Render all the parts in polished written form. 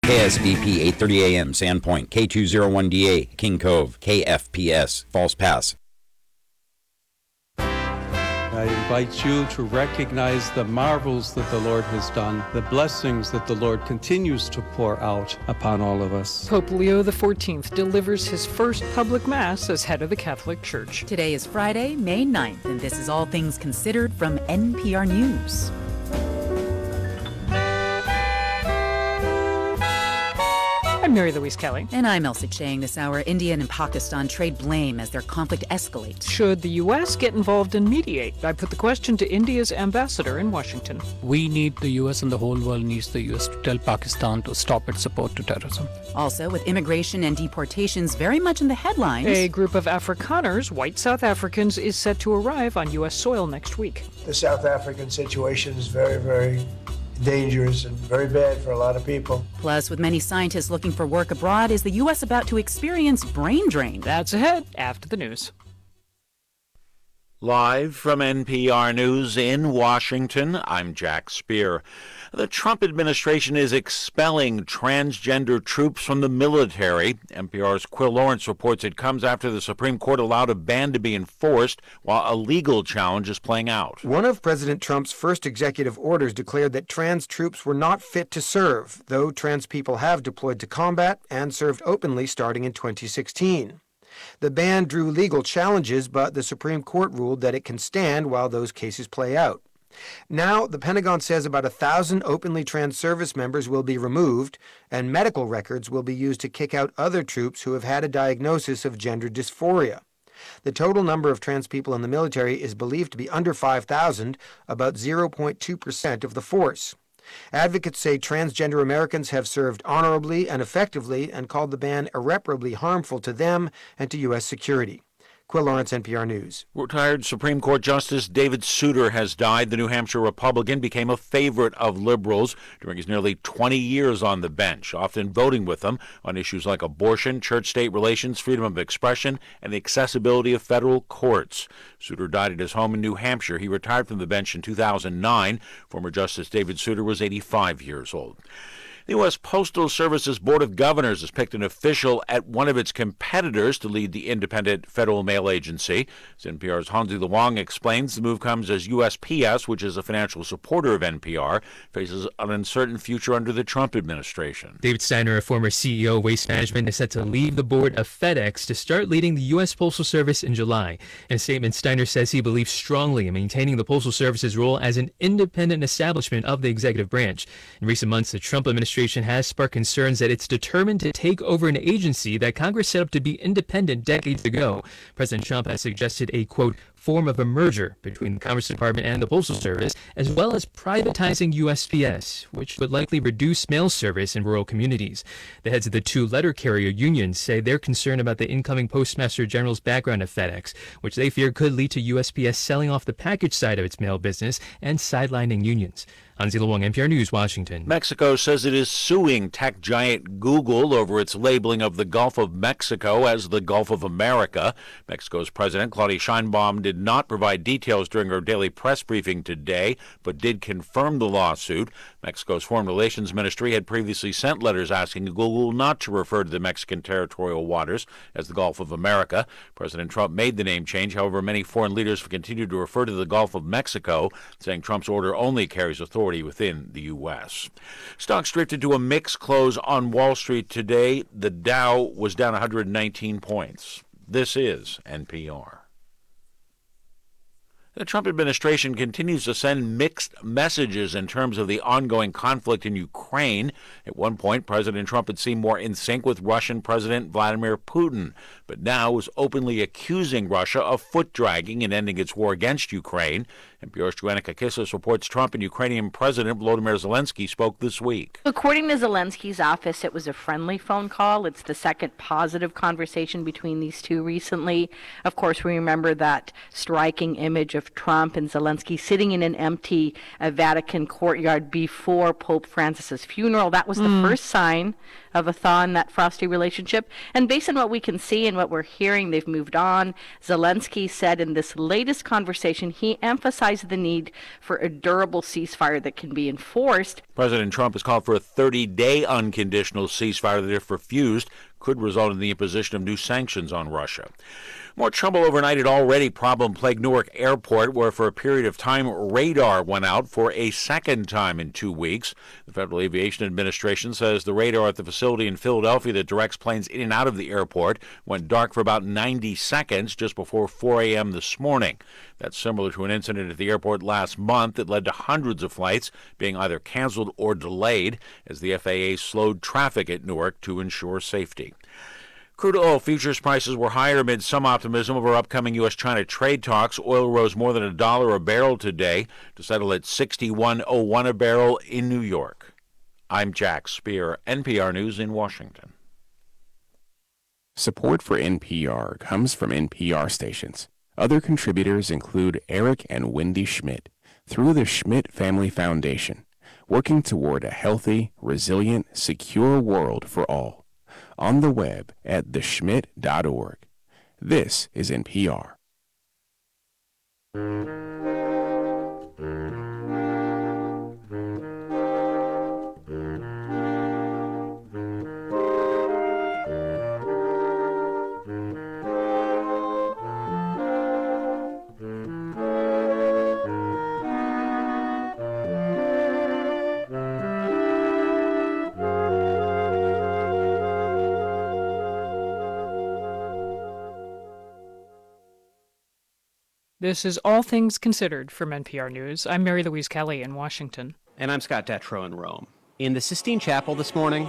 KSVP 830 AM, Sandpoint, K201DA, King Cove, KFPS, False Pass. I invite you to recognize the marvels that the Lord has done, the blessings that the Lord continues to pour out upon all of us. Pope Leo XIV delivers his first public Mass as head of the Catholic Church. Today is Friday, May 9th, and this is All Things Considered from NPR News. I'm Mary Louise Kelly. And I'm Elsa Chang. This hour, India and Pakistan trade blame as their conflict escalates. Should the U.S. get involved and mediate? I put the question to India's ambassador in Washington. We need the U.S. and the whole world needs the U.S. to tell Pakistan to stop its support to terrorism. Also, with immigration and deportations very much in the headlines, a group of Afrikaners, white South Africans, is set to arrive on U.S. soil next week. The South African situation is very, very dangerous and very bad for a lot of people. Plus, with many scientists looking for work abroad, is the U.S. about to experience brain drain? That's ahead after the news. Live from NPR News in Washington, I'm Jack Speer. The Trump administration is expelling transgender troops from the military. NPR's Quill Lawrence reports it comes after the Supreme Court allowed a ban to be enforced while a legal challenge is playing out. One of President Trump's first executive orders declared that trans troops were not fit to serve, though trans people have deployed to combat and served openly starting in 2016. The ban drew legal challenges, but the Supreme Court ruled that it can stand while those cases play out. Now, the Pentagon says about 1,000 openly trans service members will be removed, and medical records will be used to kick out other troops who have had a diagnosis of gender dysphoria. The total number of trans people in the military is believed to be under 5,000, about 0.2% of the force. Advocates say transgender Americans have served honorably and effectively and called the ban irreparably harmful to them and to U.S. security. Quill Lawrence, NPR News. Retired Supreme Court Justice David Souter has died. The New Hampshire Republican became a favorite of liberals during his nearly 20 years on the bench, often voting with them on issues like abortion, church-state relations, freedom of expression, and the accessibility of federal courts. Souter died at his home in New Hampshire. He retired from the bench in 2009. Former Justice David Souter was 85 years old. The U.S. Postal Service's Board of Governors has picked an official at one of its competitors to lead the independent Federal Mail Agency. As NPR's Hansi Luong explains, the move comes as USPS, which is a financial supporter of NPR, faces an uncertain future under the Trump administration. David Steiner, a former CEO of Waste Management, is set to leave the board of FedEx to start leading the U.S. Postal Service in July. In a statement, Steiner says he believes strongly in maintaining the Postal Service's role as an independent establishment of the executive branch. In recent months, the Trump administration has sparked concerns that it's determined to take over an agency that Congress set up to be independent decades ago. President Trump has suggested a, quote, form of a merger between the Commerce Department and the Postal Service, as well as privatizing USPS, which would likely reduce mail service in rural communities. The heads of the two letter carrier unions say they're concerned about the incoming Postmaster General's background at FedEx, which they fear could lead to USPS selling off the package side of its mail business and sidelining unions. Hansi Luong, NPR News, Washington. Mexico says it is suing tech giant Google over its labeling of the Gulf of Mexico as the Gulf of America. Mexico's President Claudia Sheinbaum did not provide details during her daily press briefing today, but did confirm the lawsuit. Mexico's Foreign Relations Ministry had previously sent letters asking Google not to refer to the Mexican territorial waters as the Gulf of America. President Trump made the name change. However, many foreign leaders have continued to refer to the Gulf of Mexico, saying Trump's order only carries authority within the U.S. Stocks drifted to a mixed close on Wall Street today. The Dow was down 119 points. This is NPR. The Trump administration continues to send mixed messages in terms of the ongoing conflict in Ukraine. At one point, President Trump had seemed more in sync with Russian President Vladimir Putin, but now is openly accusing Russia of foot-dragging in ending its war against Ukraine. NPR's Joanna Kakissis reports Trump and Ukrainian President Volodymyr Zelensky spoke this week. According to Zelensky's office, it was a friendly phone call. It's the second positive conversation between these two recently. Of course, we remember that striking image of Trump and Zelensky sitting in an empty Vatican courtyard before Pope Francis's funeral. That was the first sign of a thaw in that frosty relationship. And based on what we can see and what we're hearing. They've moved on. Zelensky said in this latest conversation, he emphasized the need for a durable ceasefire that can be enforced. President Trump has called for a 30-day unconditional ceasefire that, if refused, could result in the imposition of new sanctions on Russia. More trouble overnight at already problem-plagued Newark Airport, where for a period of time radar went out for a second time in 2 weeks. The Federal Aviation Administration says the radar at the facility in Philadelphia that directs planes in and out of the airport went dark for about 90 seconds just before 4 a.m. this morning. That's similar to an incident at the airport last month that led to hundreds of flights being either canceled or delayed as the FAA slowed traffic at Newark to ensure safety. Crude oil futures prices were higher amid some optimism over upcoming U.S.-China trade talks. Oil rose more than $1 a barrel today to settle at $61.01 a barrel in New York. I'm Jack Speer, NPR News in Washington. Support for NPR comes from NPR stations. Other contributors include Eric and Wendy Schmidt through the Schmidt Family Foundation, working toward a healthy, resilient, secure world for all. On the web at theschmidt.org. This is NPR. This is All Things Considered from NPR News. I'm Mary Louise Kelly in Washington. And I'm Scott Detrow in Rome. In the Sistine Chapel this morning,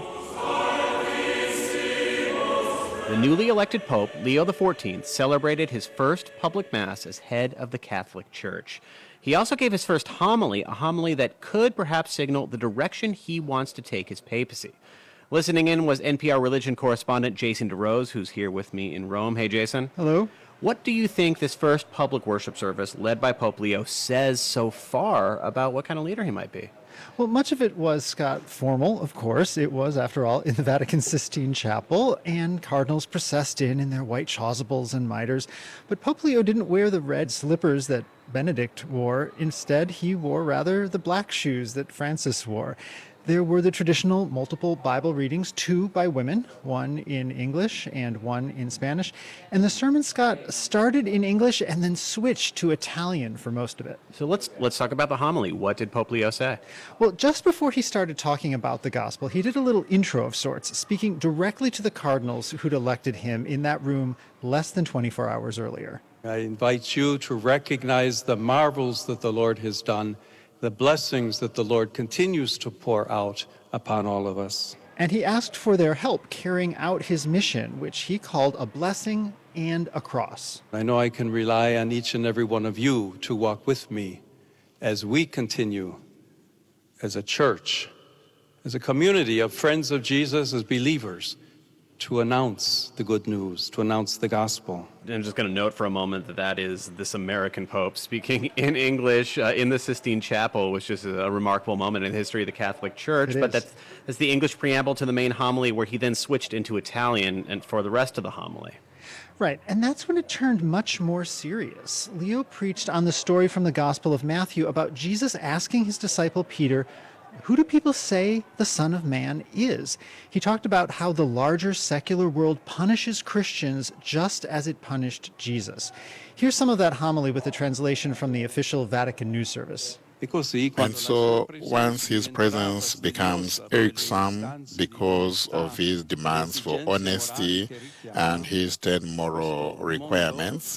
the newly elected Pope, Leo XIV, celebrated his first public mass as head of the Catholic Church. He also gave his first homily, a homily that could perhaps signal the direction he wants to take his papacy. Listening in was NPR religion correspondent Jason DeRose, who's here with me in Rome. Hey, Jason. Hello. What do you think this first public worship service led by Pope Leo says so far about what kind of leader he might be? Well, much of it was, Scott, formal, of course. It was, after all, in the Vatican Sistine Chapel, and cardinals processed in their white chasubles and mitres. But Pope Leo didn't wear the red slippers that Benedict wore. Instead, he wore rather the black shoes that Francis wore. There were the traditional multiple Bible readings, 2 by women, 1 in English and 1 in Spanish. And the sermon, Scott, started in English and then switched to Italian for most of it. So let's talk about the homily. What did Pope Leo say? Well, just before he started talking about the gospel, he did a little intro of sorts, speaking directly to the cardinals who'd elected him in that room less than 24 hours earlier. I invite you to recognize the marvels that the Lord has done, the blessings that the Lord continues to pour out upon all of us. And he asked for their help carrying out his mission, which he called a blessing and a cross. I know I can rely on each and every one of you to walk with me as we continue as a church, as a community of friends of Jesus, as believers, to announce the good news, to announce the gospel. I'm just going to note for a moment that is this American Pope speaking in English in the Sistine Chapel, which is a remarkable moment in the history of the Catholic Church. But that's the English preamble to the main homily, where he then switched into Italian and for the rest of the homily. Right, and that's when it turned much more serious. Leo preached on the story from the Gospel of Matthew about Jesus asking his disciple Peter, "Who do people say the Son of Man is?" He talked about how the larger secular world punishes Christians just as it punished Jesus. Here's some of that homily with a translation from the official Vatican News Service. And so once his presence becomes irksome because of his demands for honesty and his 10 moral requirements,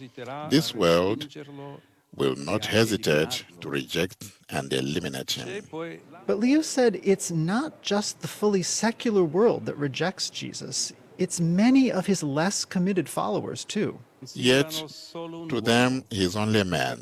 this world will not hesitate to reject and eliminate him. But Leo said it's not just the fully secular world that rejects Jesus. It's many of his less committed followers, too. Yet, to them, he is only a man,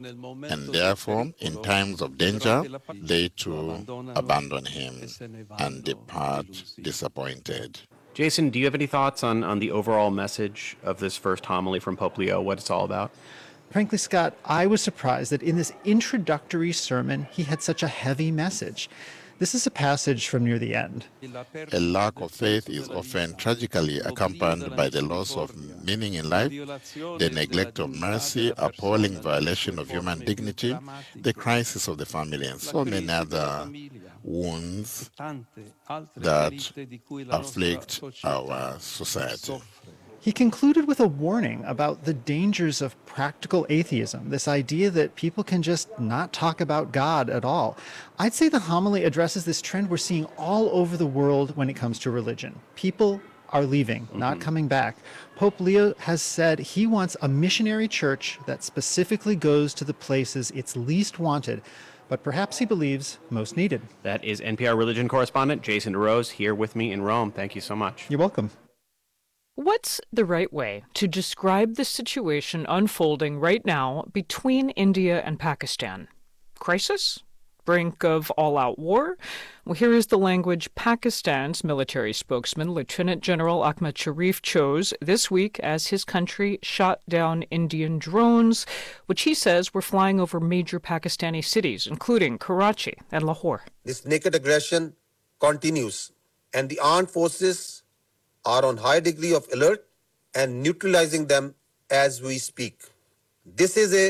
and therefore, in times of danger, they too abandon him and depart disappointed. Jason, do you have any thoughts on the overall message of this first homily from Pope Leo, what it's all about? Frankly, Scott, I was surprised that in this introductory sermon, he had such a heavy message. This is a passage from near the end. A lack of faith is often tragically accompanied by the loss of meaning in life, the neglect of mercy, appalling violation of human dignity, the crisis of the family, and so many other wounds that afflict our society. He concluded with a warning about the dangers of practical atheism, this idea that people can just not talk about God at all. I'd say the homily addresses this trend we're seeing all over the world when it comes to religion. People are leaving, not coming back. Pope Leo has said he wants a missionary church that specifically goes to the places it's least wanted, but perhaps he believes most needed. That is NPR religion correspondent Jason DeRose here with me in Rome. Thank you so much. You're welcome. What's the right way to describe the situation unfolding right now between India and Pakistan? Crisis? Brink of all-out war? Well, here is the language Pakistan's military spokesman, Lieutenant General Ahmad Sharif, chose this week as his country shot down Indian drones, which he says were flying over major Pakistani cities, including Karachi and Lahore. This naked aggression continues, and the armed forces are on high degree of alert and neutralizing them as we speak. This is a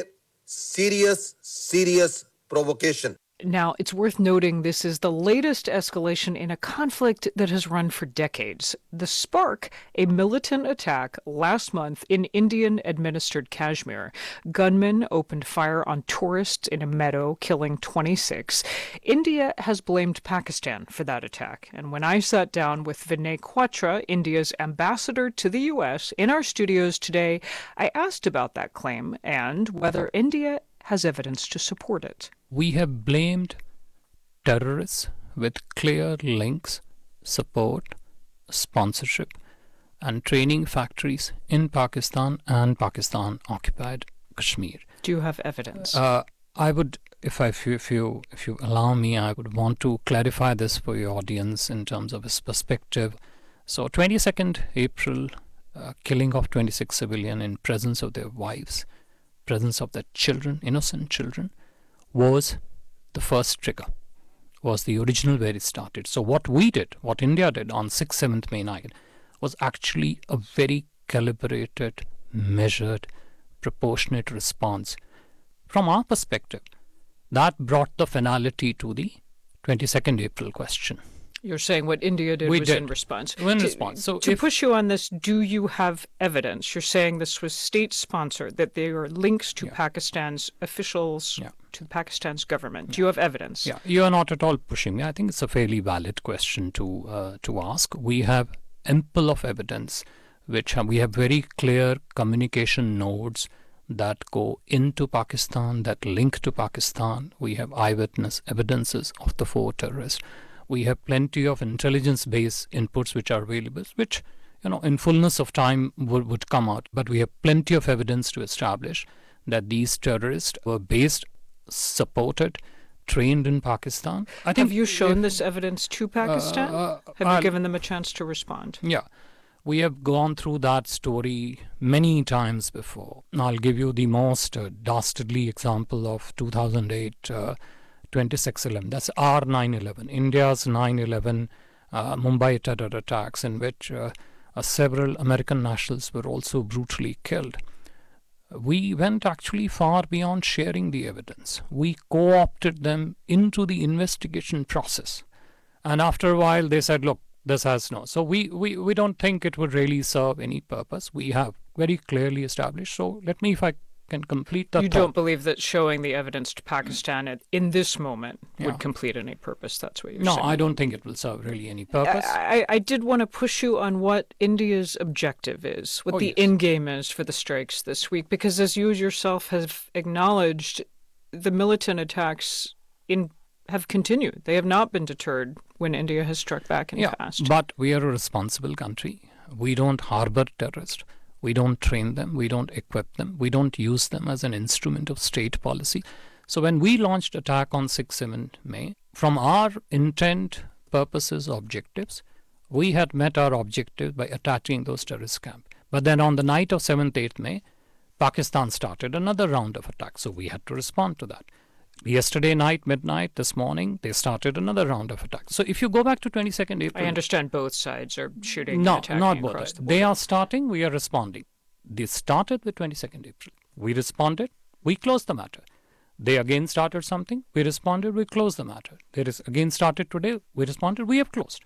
serious provocation. Now, it's worth noting this is the latest escalation in a conflict that has run for decades. The spark, a militant attack last month in Indian-administered Kashmir. Gunmen opened fire on tourists in a meadow, killing 26. India has blamed Pakistan for that attack. And when I sat down with Vinay Quatra, India's ambassador to the U.S., in our studios today, I asked about that claim and whether India has evidence to support it. We have blamed terrorists with clear links, support, sponsorship, and training factories in Pakistan and Pakistan-occupied Kashmir. Do you have evidence? I would, if you allow me, I would want to clarify this for your audience in terms of its perspective. So, 22nd April, killing of 26 civilians in presence of their wives, presence of their children, innocent children, was the first trigger, was the original where it started. So what we did, what India did on 6th, 7th, May 9, was actually a very calibrated, measured, proportionate response. From our perspective, that brought the finality to the 22nd April question. You're saying what India did was in response. In response. So to push you on this, do you have evidence? You're saying this was state-sponsored, that there are links to Pakistan's officials, to Pakistan's government. Do you have evidence? Yeah, you are not at all pushing me. I think it's a fairly valid question to ask. We have ample of evidence, we have very clear communication nodes that go into Pakistan, that link to Pakistan. We have eyewitness evidences of the 4 terrorists. We have plenty of intelligence-based inputs which are available, which, in fullness of time would come out. But we have plenty of evidence to establish that these terrorists were based, supported, trained in Pakistan. Have you shown this evidence to Pakistan? Have you given them a chance to respond? Yeah. We have gone through that story many times before. I'll give you the most dastardly example of 2008 26/11. That's our 9/11, India's 9/11 Mumbai terror attacks, in which several American nationals were also brutally killed. We went actually far beyond sharing the evidence. We co-opted them into the investigation process. And after a while, they said, look, this has no. So we don't think it would really serve any purpose. We have very clearly established. So let me, if I can complete that. You don't believe that showing the evidence to Pakistan in this moment would complete any purpose? That's what you're saying? No, I don't think it will serve really any purpose. I did want to push you on what India's objective is, what the end game is for the strikes this week, because as you yourself have acknowledged, the militant attacks have continued. They have not been deterred when India has struck back in the past. But we are a responsible country. We don't harbor terrorists. We don't train them. We don't equip them. We don't use them as an instrument of state policy. So when we launched attack on 6-7 May, from our intent, purposes, objectives, we had met our objective by attacking those terrorist camps. But then on the night of 7th, 8th May, Pakistan started another round of attacks. So we had to respond to that. Yesterday night, midnight, this morning, they started another round of attacks. So if you go back to 22nd April... I understand both sides are shooting No, and attacking not across both. the border. They are starting, we are responding. They started with 22nd April. We responded, we closed the matter. They again started something, we responded, we closed the matter. They again started today, we responded, we have closed.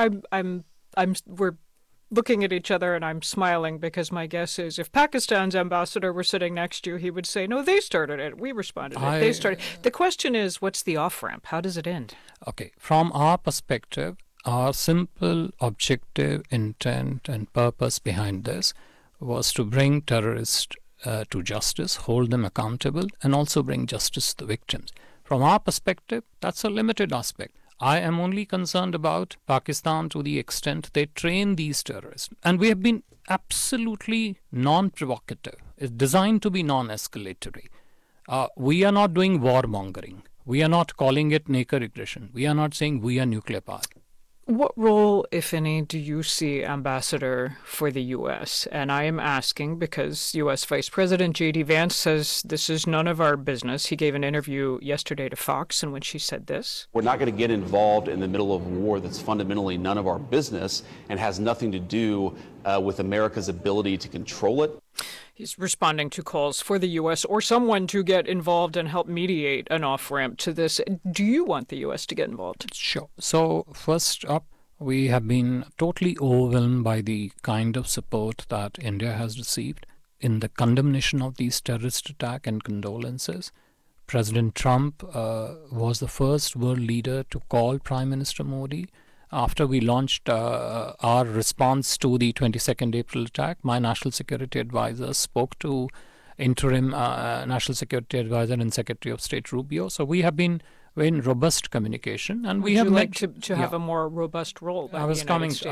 We're looking at each other and I'm smiling because my guess is if Pakistan's ambassador were sitting next to you, he would say, no, they started it. We responded it. They started. The question is, what's the off-ramp? How does it end? Okay. From our perspective, our simple objective, intent and purpose behind this was to bring terrorists to justice, hold them accountable, and also bring justice to the victims. From our perspective, that's a limited aspect. I am only concerned about Pakistan to the extent they train these terrorists. And we have been absolutely non-provocative. It's designed to be non-escalatory. We are not doing warmongering. We are not calling it naked aggression. We are not saying we are nuclear power. What role, if any, do you see, Ambassador, for the U.S.? And I am asking because U.S. Vice President J.D. Vance says this is none of our business. He gave an interview yesterday to Fox in which he said this. We're not going to get involved in the middle of a war that's fundamentally none of our business and has nothing to do with America's ability to control it. He's responding to calls for the U.S. or someone to get involved and help mediate an off-ramp to this. Do you want the U.S. to get involved? Sure. So first up, we have been totally overwhelmed by the kind of support that India has received in the condemnation of these terrorist attacks and condolences. President Trump was the first world leader to call Prime Minister Modi. After we launched our response to the 22nd April attack, my National Security Advisor spoke to interim National Security Advisor and Secretary of State Rubio. So we have been in robust communication, and we have like to have a more robust role. I was coming to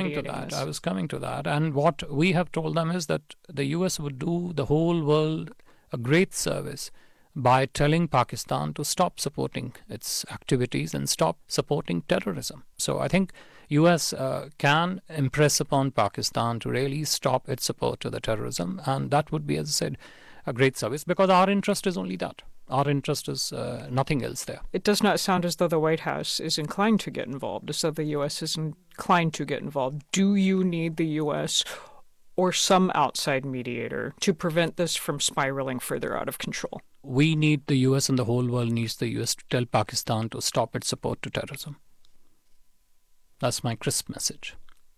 that. And what we have told them is that the U.S. would do the whole world a great service by telling Pakistan to stop supporting its activities and stop supporting terrorism. So I think U.S. can impress upon Pakistan to really stop its support to the terrorism, and that would be, as I said, a great service, because our interest is only that. Our interest is nothing else there. It does not sound as though the White House is inclined to get involved, as though the U.S. is inclined to get involved. Do you need the U.S. or some outside mediator to prevent this from spiraling further out of control? We need the U.S. and the whole world needs the U.S. to tell Pakistan to stop its support to terrorism. That's my crisp message.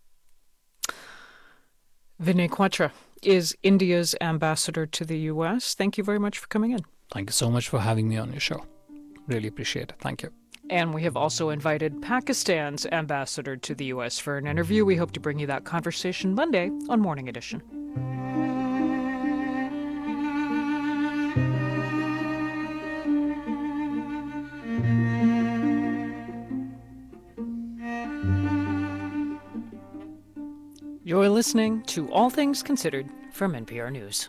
Vinay Quatra is India's ambassador to the U.S. Thank you very much for coming in. Thank you so much for having me on your show. Really appreciate it. Thank you. And we have also invited Pakistan's ambassador to the U.S. for an interview. We hope to bring you that conversation Monday on Morning Edition. You're listening to All Things Considered from NPR News.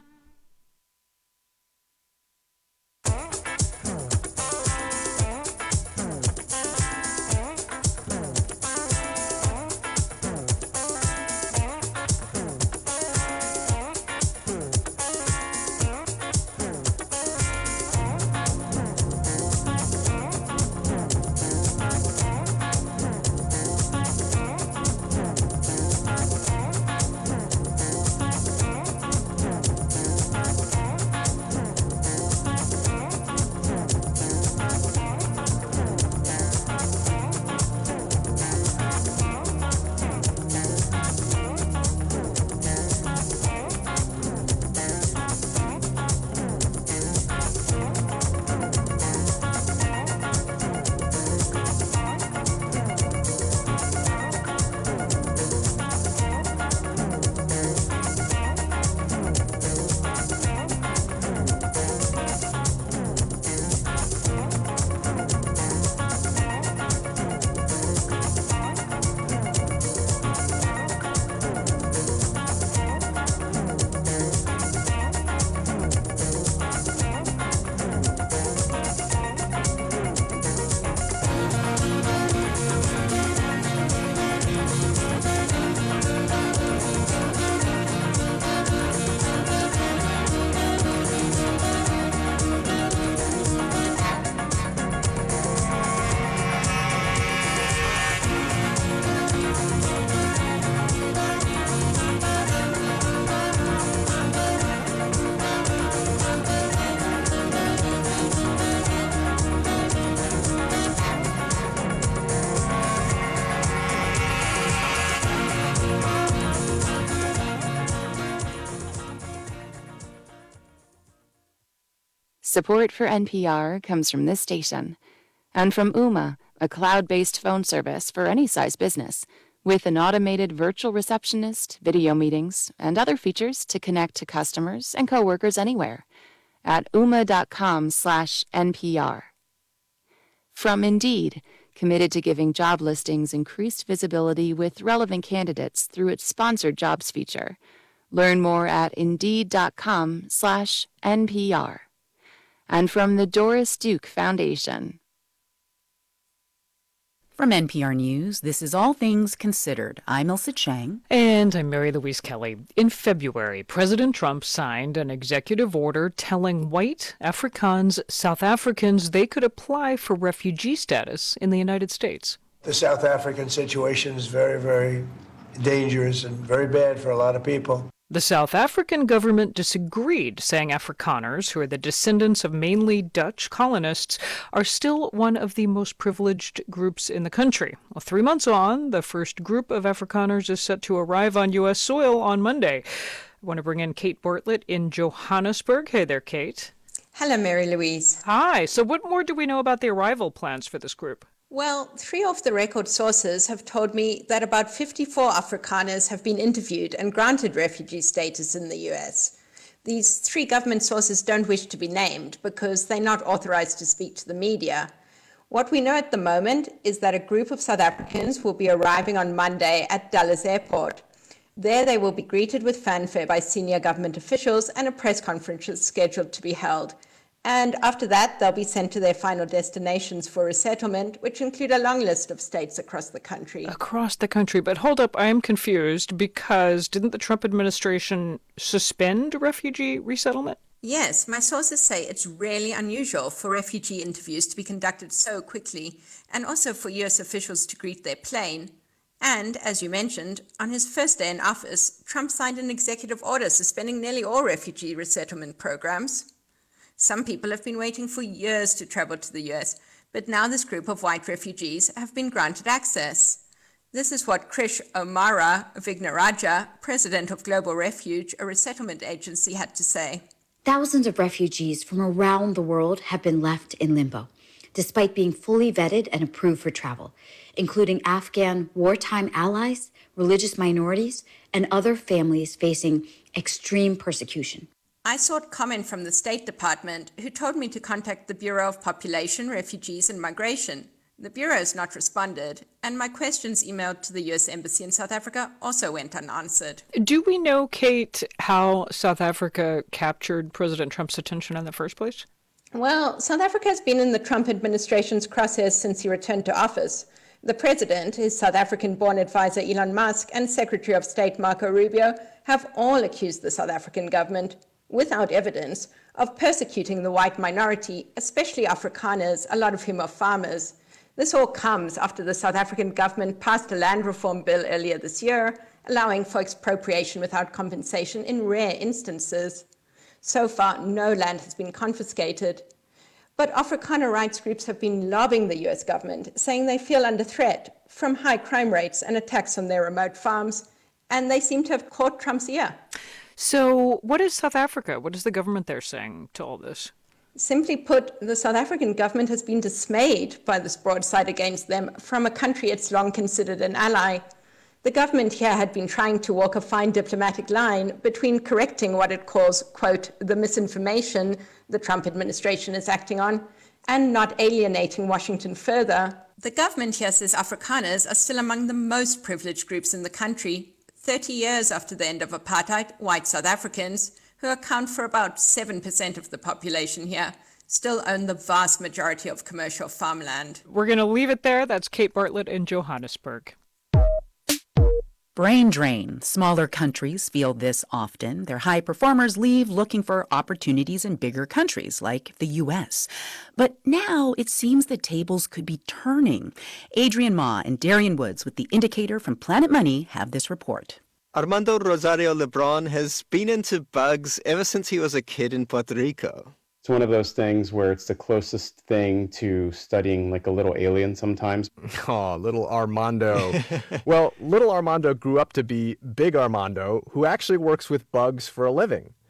Support for NPR comes from this station and from Ooma, a cloud-based phone service for any size business, with an automated virtual receptionist, video meetings, and other features to connect to customers and coworkers anywhere at ooma.com/NPR. From Indeed, committed to giving job listings increased visibility with relevant candidates through its sponsored jobs feature. Learn more at Indeed.com/NPR. And from the Doris Duke Foundation. From NPR News, this is All Things Considered. I'm Ilsa Chang. And I'm Mary Louise Kelly. In February, President Trump signed an executive order telling white Afrikaans South Africans they could apply for refugee status in the United States. The South African situation is very, very dangerous and very bad for a lot of people. The South African government disagreed, saying Afrikaners, who are the descendants of mainly Dutch colonists, are still one of the most privileged groups in the country. Well, 3 months on, the first group of Afrikaners is set to arrive on U.S. soil on Monday. I want to bring in Kate Bartlett in Johannesburg. Hey there, Kate. Hello, Mary Louise. Hi. So what more do we know about the arrival plans for this group? Well, 3 off-the-record sources have told me that about 54 Afrikaners have been interviewed and granted refugee status in the U.S. These 3 government sources don't wish to be named because they're not authorized to speak to the media. What we know at the moment is that a group of South Africans will be arriving on Monday at Dulles Airport. There they will be greeted with fanfare by senior government officials and a press conference is scheduled to be held. And after that, they'll be sent to their final destinations for resettlement, which include a long list of states across the country. Across the country. But hold up, I am confused because didn't the Trump administration suspend refugee resettlement? Yes, my sources say it's really unusual for refugee interviews to be conducted so quickly, and also for U.S. officials to greet their plane. And, as you mentioned, on his first day in office, Trump signed an executive order suspending nearly all refugee resettlement programs. Some people have been waiting for years to travel to the U.S., but now this group of white refugees have been granted access. This is what Krish Omara Vignaraja, president of Global Refuge, a resettlement agency, had to say. Thousands of refugees from around the world have been left in limbo, despite being fully vetted and approved for travel, including Afghan wartime allies, religious minorities, and other families facing extreme persecution. I sought comment from the State Department, who told me to contact the Bureau of Population, Refugees and Migration. The Bureau has not responded, and my questions emailed to the U.S. Embassy in South Africa also went unanswered. Do we know, Kate, how South Africa captured President Trump's attention in the first place? Well, South Africa has been in the Trump administration's crosshairs since he returned to office. The president, his South African-born advisor Elon Musk, and Secretary of State Marco Rubio have all accused the South African government, without evidence, of persecuting the white minority, especially Afrikaners, a lot of whom are farmers. This all comes after the South African government passed a land reform bill earlier this year, allowing for expropriation without compensation in rare instances. So far, no land has been confiscated. But Afrikaner rights groups have been lobbying the US government, saying they feel under threat from high crime rates and attacks on their remote farms, and they seem to have caught Trump's ear. So what is South Africa? What is the government there saying to all this? Simply put, the South African government has been dismayed by this broadside against them from a country it's long considered an ally. The government here had been trying to walk a fine diplomatic line between correcting what it calls, quote, the misinformation the Trump administration is acting on, and not alienating Washington further. The government here says Afrikaners are still among the most privileged groups in the country. 30 years after the end of apartheid, white South Africans, who account for about 7% of the population here, still own the vast majority of commercial farmland. We're going to leave it there. That's Kate Bartlett in Johannesburg. Brain drain. Smaller countries feel this often. Their high performers leave looking for opportunities in bigger countries like the U.S. But now it seems the tables could be turning. Adrian Ma and Darian Woods with The Indicator from Planet Money have this report. Armando Rosario Lebron has been into bugs ever since he was a kid in Puerto Rico. It's one of those things where it's the closest thing to studying like a little alien sometimes. Oh, little Armando. Well, little Armando grew up to be Big Armando, who actually works with bugs for a living.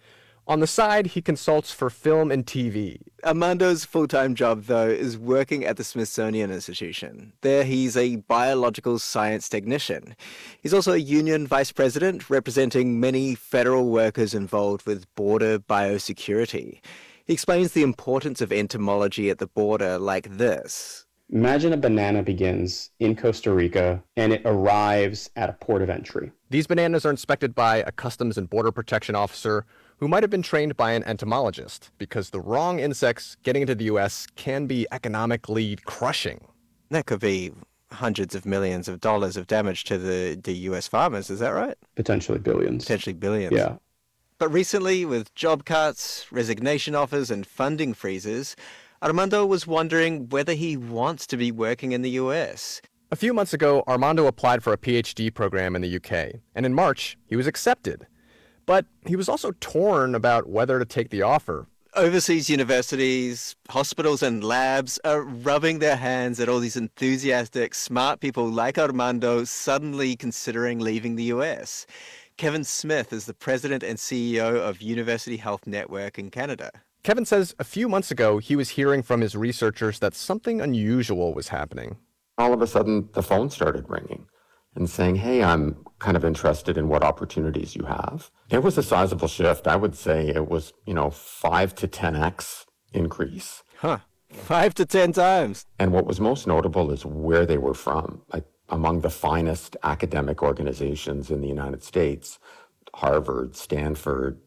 On the side, he consults for film and TV. Armando's full-time job, though, is working at the Smithsonian Institution. There, he's a biological science technician. He's also a union vice president, representing many federal workers involved with border biosecurity. He explains the importance of entomology at the border like this. Imagine a banana begins in Costa Rica and it arrives at a port of entry. These bananas are inspected by a Customs and Border Protection officer who might have been trained by an entomologist, because the wrong insects getting into the U.S. can be economically crushing. That could be hundreds of millions of dollars of damage to the U.S. farmers, is that right? Potentially billions. Potentially billions. Yeah. But recently, with job cuts, resignation offers, and funding freezes, Armando was wondering whether he wants to be working in the U.S. A few months ago, Armando applied for a PhD program in the UK, and in March, he was accepted. But he was also torn about whether to take the offer. Overseas universities, hospitals, and labs are rubbing their hands at all these enthusiastic, smart people like Armando suddenly considering leaving the US. Kevin Smith is the president and CEO of University Health Network in Canada. Kevin says a few months ago, he was hearing from his researchers that something unusual was happening. All of a sudden, the phone started ringing and saying, hey, I'm kind of interested in what opportunities you have. It was a sizable shift. I would say it was, 5 to 10x increase. Huh. 5 to 10 times. And what was most notable is where they were from. Among the finest academic organizations in the United States, Harvard, Stanford,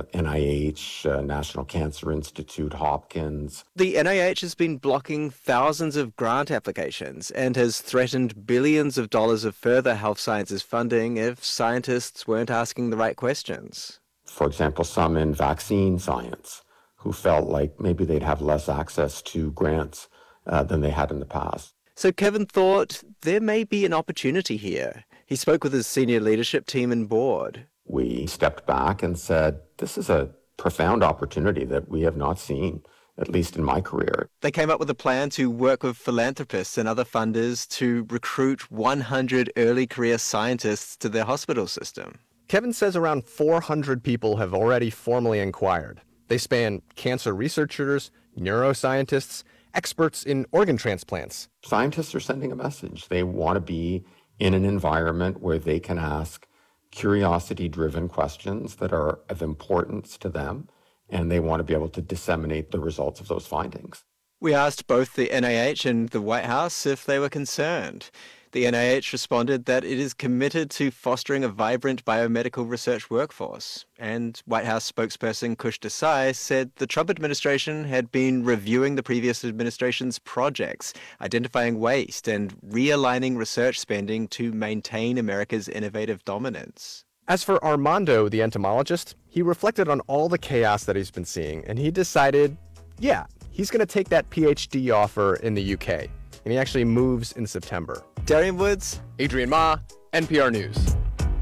NIH, National Cancer Institute, Hopkins. The NIH has been blocking thousands of grant applications and has threatened billions of dollars of further health sciences funding if scientists weren't asking the right questions. For example, some in vaccine science who felt like maybe they'd have less access to grants than they had in the past. So Kevin thought there may be an opportunity here. He spoke with his senior leadership team and board. We stepped back and said, this is a profound opportunity that we have not seen, at least in my career. They came up with a plan to work with philanthropists and other funders to recruit 100 early career scientists to their hospital system. Kevin says around 400 people have already formally inquired. They span cancer researchers, neuroscientists, experts in organ transplants. Scientists are sending a message. They want to be in an environment where they can ask curiosity-driven questions that are of importance to them, and they want to be able to disseminate the results of those findings. We asked both the NIH and the White House if they were concerned. The NIH responded that it is committed to fostering a vibrant biomedical research workforce. And White House spokesperson Kush Desai said the Trump administration had been reviewing the previous administration's projects, identifying waste and realigning research spending to maintain America's innovative dominance. As for Armando, the entomologist, he reflected on all the chaos that he's been seeing, and he decided, he's going to take that PhD offer in the UK. And he actually moves in September. Darian Woods, Adrian Ma, NPR News.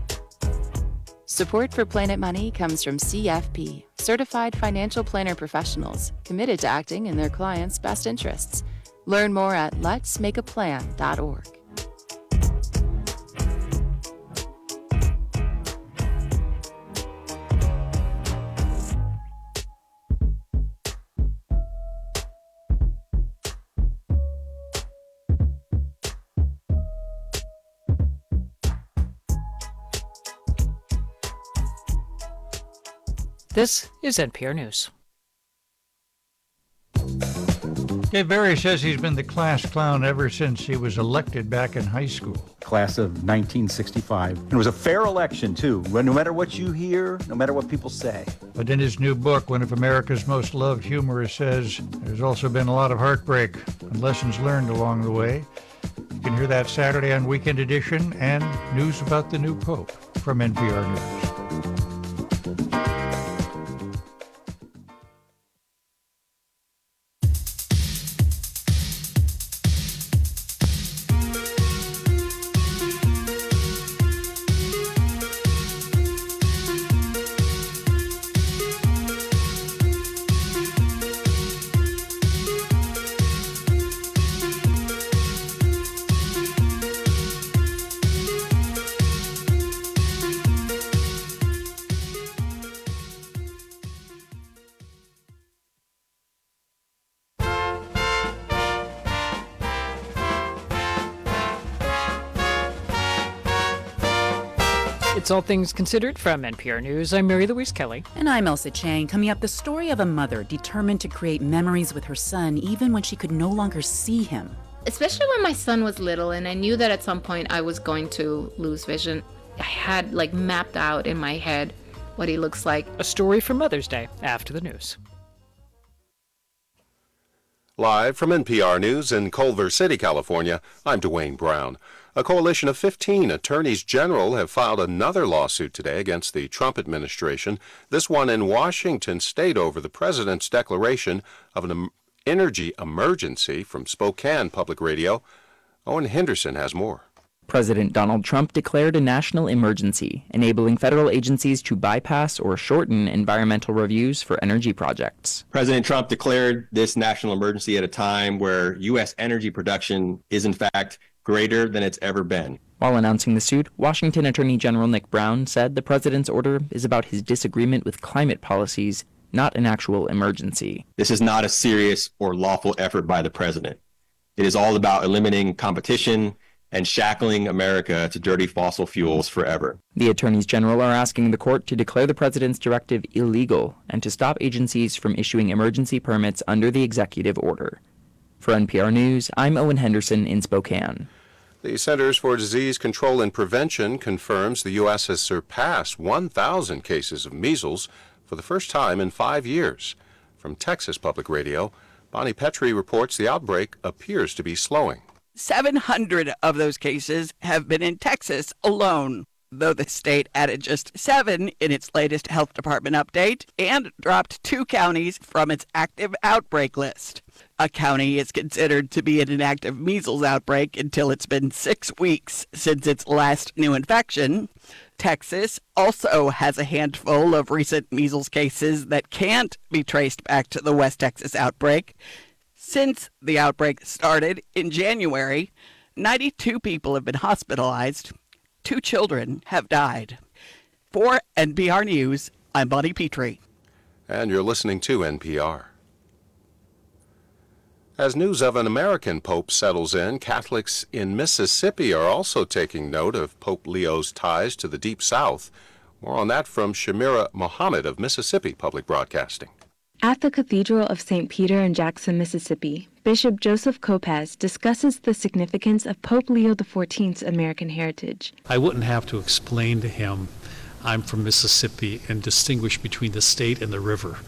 Support for Planet Money comes from CFP, Certified Financial Planner Professionals, committed to acting in their clients' best interests. Learn more at letsmakeaplan.org. This is NPR News. Dave Barry says he's been the class clown ever since he was elected back in high school. Class of 1965. And it was a fair election, too. No matter what you hear, no matter what people say. But in his new book, one of America's most loved humorists says there's also been a lot of heartbreak and lessons learned along the way. You can hear that Saturday on Weekend Edition and news about the new Pope from NPR News. It's All Things Considered from NPR News. I'm Mary Louise Kelly. And I'm Elsa Chang. Coming up, the story of a mother determined to create memories with her son even when she could no longer see him. Especially when my son was little and I knew that at some point I was going to lose vision. I had mapped out in my head what he looks like. A story for Mother's Day after the news. Live from NPR News in Culver City, California, I'm Dwayne Brown. A coalition of 15 attorneys general have filed another lawsuit today against the Trump administration, this one in Washington state over the president's declaration of an energy emergency. From Spokane Public Radio, Owen Henderson has more. President Donald Trump declared a national emergency, enabling federal agencies to bypass or shorten environmental reviews for energy projects. President Trump declared this national emergency at a time where U.S. energy production is, in fact, greater than it's ever been. While announcing the suit, Washington Attorney General Nick Brown said the president's order is about his disagreement with climate policies, not an actual emergency. This is not a serious or lawful effort by the president. It is all about eliminating competition and shackling America to dirty fossil fuels forever. The attorneys general are asking the court to declare the president's directive illegal and to stop agencies from issuing emergency permits under the executive order. For NPR News, I'm Owen Henderson in Spokane. The Centers for Disease Control and Prevention confirms the U.S. has surpassed 1,000 cases of measles for the first time in 5 years. From Texas Public Radio, Bonnie Petrie reports the outbreak appears to be slowing. 700 of those cases have been in Texas alone, though the state added just 7 in its latest health department update and dropped 2 counties from its active outbreak list. A county is considered to be in an active measles outbreak until it's been 6 weeks since its last new infection. Texas also has a handful of recent measles cases that can't be traced back to the West Texas outbreak. Since the outbreak started in January, 92 people have been hospitalized. 2 children have died. For NPR News, I'm Bonnie Petrie. And you're listening to NPR. As news of an American pope settles in, Catholics in Mississippi are also taking note of Pope Leo's ties to the Deep South. More on that from Shamira Mohammed of Mississippi Public Broadcasting. At the Cathedral of St. Peter in Jackson, Mississippi, Bishop Joseph Kopacz discusses the significance of Pope Leo XIV's American heritage. I wouldn't have to explain to him I'm from Mississippi and distinguish between the state and the river.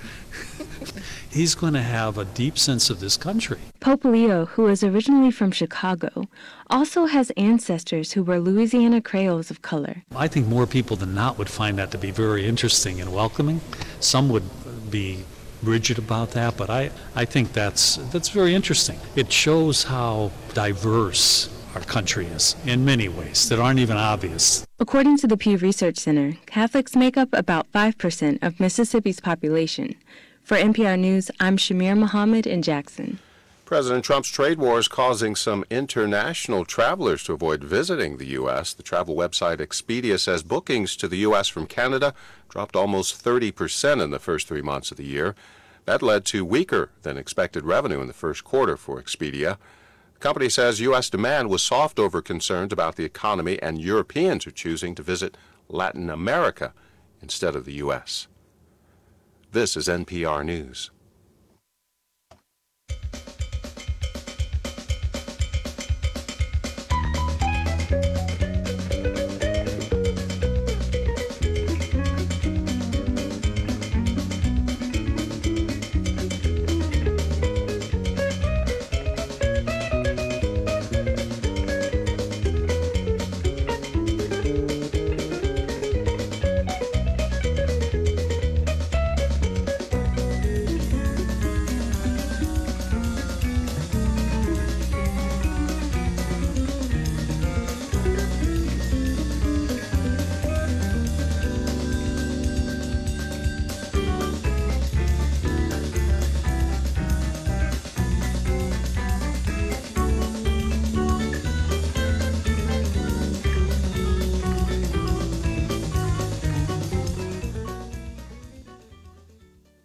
He's going to have a deep sense of this country. Pope Leo, who is originally from Chicago, also has ancestors who were Louisiana Creoles of color. I think more people than not would find that to be very interesting and welcoming. Some would be rigid about that, but I think that's very interesting. It shows how diverse our country is in many ways that aren't even obvious. According to the Pew Research Center, Catholics make up about 5% of Mississippi's population. For NPR News, I'm Shamir Mohammed in Jackson. President Trump's trade war is causing some international travelers to avoid visiting the U.S. The travel website Expedia says bookings to the U.S. from Canada dropped almost 30% in the first 3 months of the year. That led to weaker than expected revenue in the first quarter for Expedia. The company says U.S. demand was soft over concerns about the economy, and Europeans are choosing to visit Latin America instead of the U.S. This is NPR News.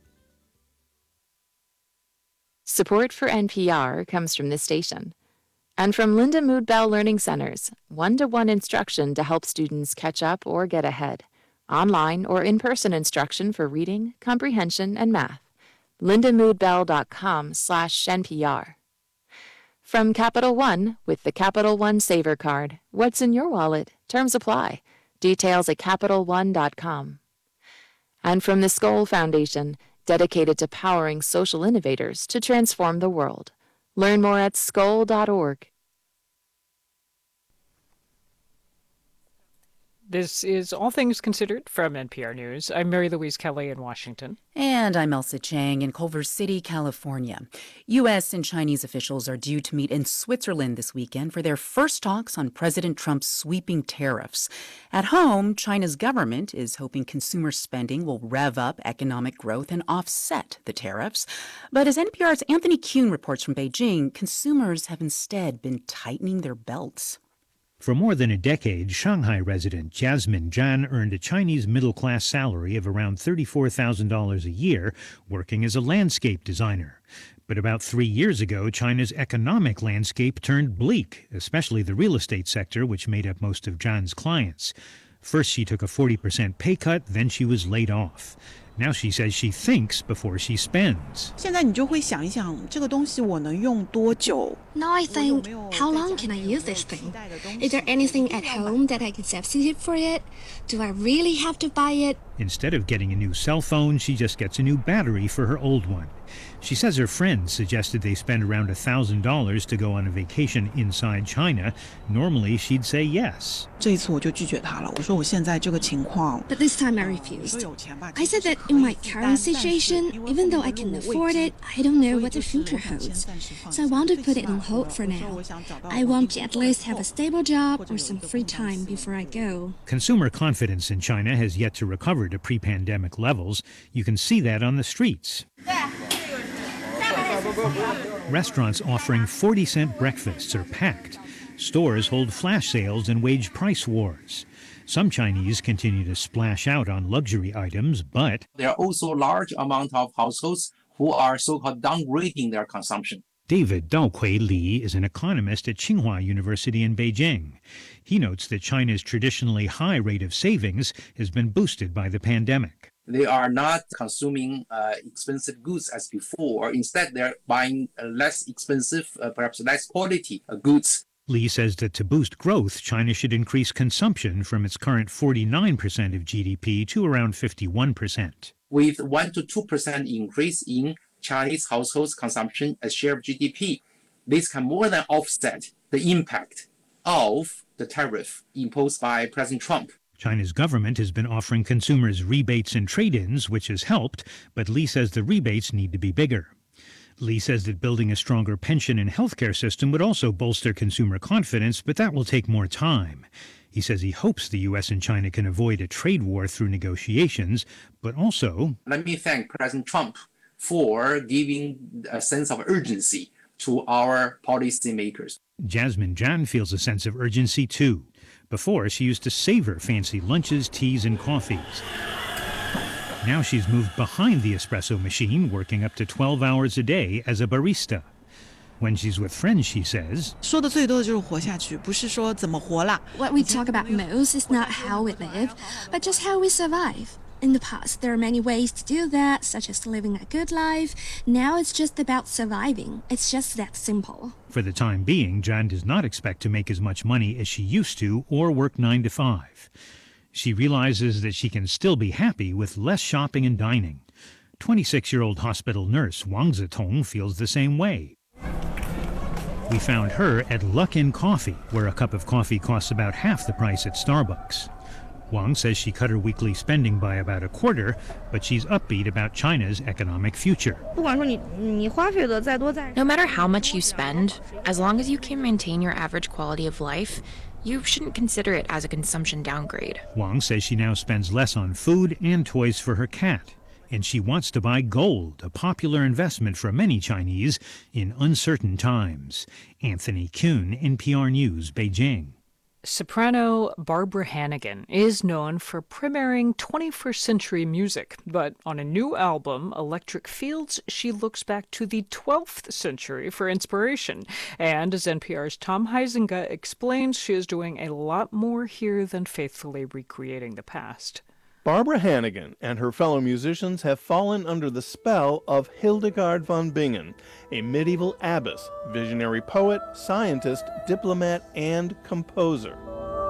Support for NPR comes from this station And from Linda Mood Bell Learning Centers, one-to-one instruction to help students catch up or get ahead. Online or in-person instruction for reading, comprehension, and math. lindamoodbell.com/NPR. From Capital One, with the Capital One Saver Card. What's in your wallet? Terms apply. Details at CapitalOne.com. And from the Skoll Foundation, dedicated to powering social innovators to transform the world. Learn more at skoll.org. This is All Things Considered from NPR News. I'm Mary Louise Kelly in Washington. And I'm Elsa Chang in Culver City, California. U.S. and Chinese officials are due to meet in Switzerland this weekend for their first talks on President Trump's sweeping tariffs. At home, China's government is hoping consumer spending will rev up economic growth and offset the tariffs. But as NPR's Anthony Kuhn reports from Beijing, consumers have instead been tightening their belts. For more than a decade, Shanghai resident Jasmine Zhan earned a Chinese middle-class salary of around $34,000 a year, working as a landscape designer. But about 3 years ago, China's economic landscape turned bleak, especially the real estate sector, which made up most of Zhan's clients. First, she took a 40% pay cut, then she was laid off. Now she says she thinks before she spends. Now I think, how long can I use this thing? Is there anything at home that I can substitute for it? Do I really have to buy it? Instead of getting a new cell phone, she just gets a new battery for her old one. She says her friends suggested they spend around $1,000 to go on a vacation inside China. Normally, she'd say yes. But this time I refused. I said that in my current situation, even though I can afford it, I don't know what the future holds. So I want to put it on hold for now. I want to at least have a stable job or some free time before I go. Consumer confidence in China has yet to recover to pre-pandemic levels. You can see that on the streets. Restaurants offering 40-cent breakfasts are packed. Stores hold flash sales and wage price wars. Some Chinese continue to splash out on luxury items, but there are also large amount of households who are so-called downgrading their consumption. David Daokui Li is an economist at Tsinghua University in Beijing. He notes that China's traditionally high rate of savings has been boosted by the pandemic. They are not consuming expensive goods as before. Instead, they're buying less expensive, perhaps less quality goods. Li says that to boost growth, China should increase consumption from its current 49% of GDP to around 51%. With 1 to 2% increase in Chinese households' consumption as share of GDP, this can more than offset the impact of the tariff imposed by President Trump. China's government has been offering consumers rebates and trade-ins, which has helped, but Li says the rebates need to be bigger. Li says that building a stronger pension and healthcare system would also bolster consumer confidence, but that will take more time. He says he hopes the U.S. and China can avoid a trade war through negotiations, but also... Let me thank President Trump for giving a sense of urgency to our policymakers. Jasmine Zhan feels a sense of urgency, too. Before, she used to savor fancy lunches, teas, and coffees. Now she's moved behind the espresso machine, working up to 12 hours a day as a barista. When she's with friends, she says, What we talk about most is not how we live, but just how we survive. In the past, there are many ways to do that, such as living a good life. Now it's just about surviving. It's just that simple. For the time being, Zhan does not expect to make as much money as she used to or work 9 to 5. She realizes that she can still be happy with less shopping and dining. 26-year-old hospital nurse Wang Zitong feels the same way. We found her at Luck in Coffee, where a cup of coffee costs about half the price at Starbucks. Wang says she cut her weekly spending by about a quarter, but she's upbeat about China's economic future. No matter how much you spend, as long as you can maintain your average quality of life, you shouldn't consider it as a consumption downgrade. Wang says she now spends less on food and toys for her cat, and she wants to buy gold, a popular investment for many Chinese in uncertain times. Anthony Kuhn, NPR News, Beijing. Soprano Barbara Hannigan is known for premiering 21st century music, but on a new album, Electric Fields, she looks back to the 12th century for inspiration. And as NPR's Tom Huizinga explains, she is doing a lot more here than faithfully recreating the past. Barbara Hannigan and her fellow musicians have fallen under the spell of Hildegard von Bingen, a medieval abbess, visionary poet, scientist, diplomat, and composer.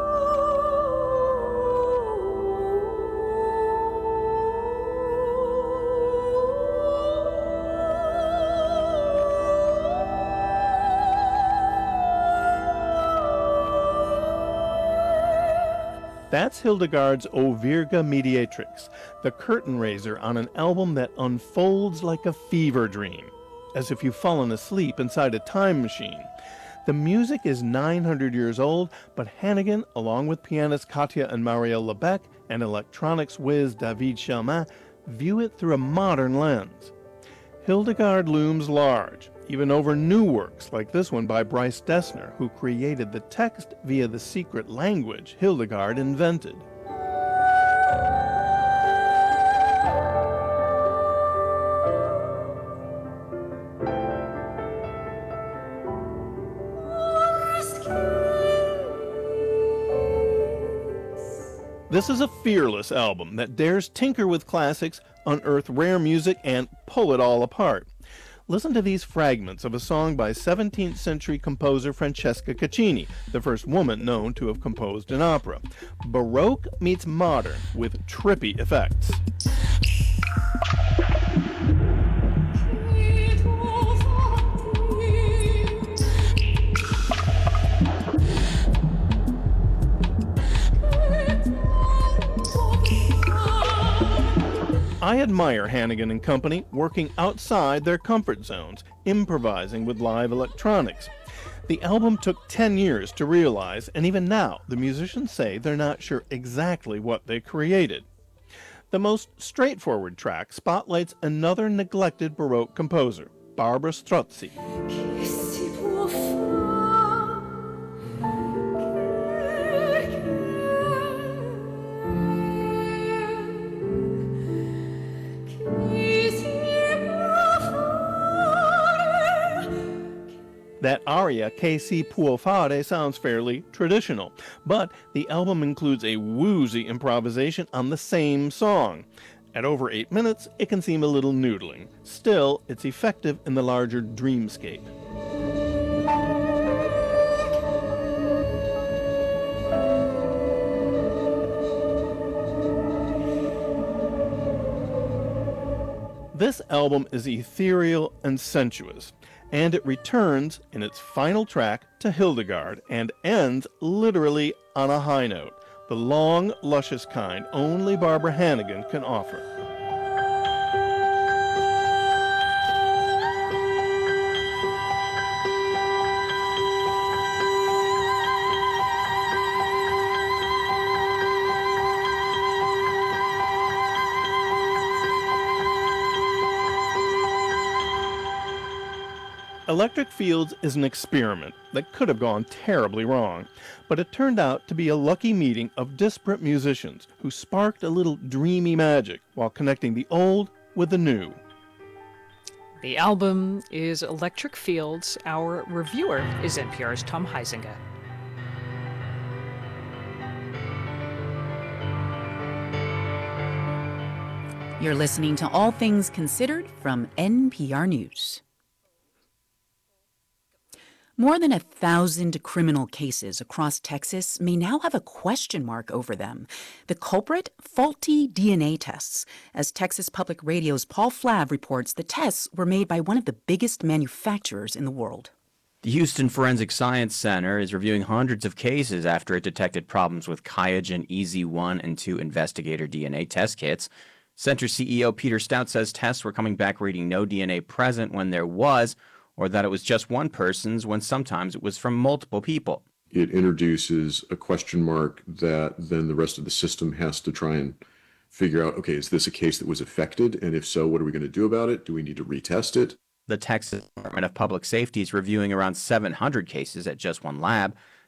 That's Hildegard's O Virga Mediatrix, the curtain raiser on an album that unfolds like a fever dream, as if you've fallen asleep inside a time machine. The music is 900 years old, but Hannigan, along with pianists Katja and Marielle Lebec and electronics whiz David Chelmin, view it through a modern lens. Hildegard looms large, even over new works like this one by Bryce Dessner, who created the text via the secret language Hildegard invented. This is a fearless album that dares tinker with classics, unearth rare music, and pull it all apart. Listen to these fragments of a song by 17th century composer Francesca Caccini, the first woman known to have composed an opera. Baroque meets modern with trippy effects. I admire Hannigan and company working outside their comfort zones, improvising with live electronics. The album took 10 years to realize, and even now the musicians say they're not sure exactly what they created. The most straightforward track spotlights another neglected Baroque composer, Barbara Strozzi. That aria, Che si può fare, sounds fairly traditional, but the album includes a woozy improvisation on the same song. At over 8 minutes, it can seem a little noodling. Still, it's effective in the larger dreamscape. This album is ethereal and sensuous, and it returns in its final track to Hildegard and ends literally on a high note, the long, luscious kind only Barbara Hannigan can offer. Electric Fields is an experiment that could have gone terribly wrong, but it turned out to be a lucky meeting of disparate musicians who sparked a little dreamy magic while connecting the old with the new. The album is Electric Fields. Our reviewer is NPR's Tom Huizinga. You're listening to All Things Considered from NPR News. More than 1,000 criminal cases across Texas may now have a question mark over them. The culprit? Faulty DNA tests. As Texas Public Radio's Paul Flav reports, the tests were made by one of the biggest manufacturers in the world. The Houston Forensic Science Center is reviewing hundreds of cases after it detected problems with QIAGEN EZ1 and 2 investigator DNA test kits. Center CEO Peter Stout says tests were coming back reading no DNA present when there was, or that it was just one person's when sometimes it was from multiple people. It introduces a question mark that then the rest of the system has to try and figure out, okay, is this a case that was affected? And if so, what are we going to do about it? Do we need to retest it? The Texas Department of Public Safety is reviewing around 700 cases at just one lab.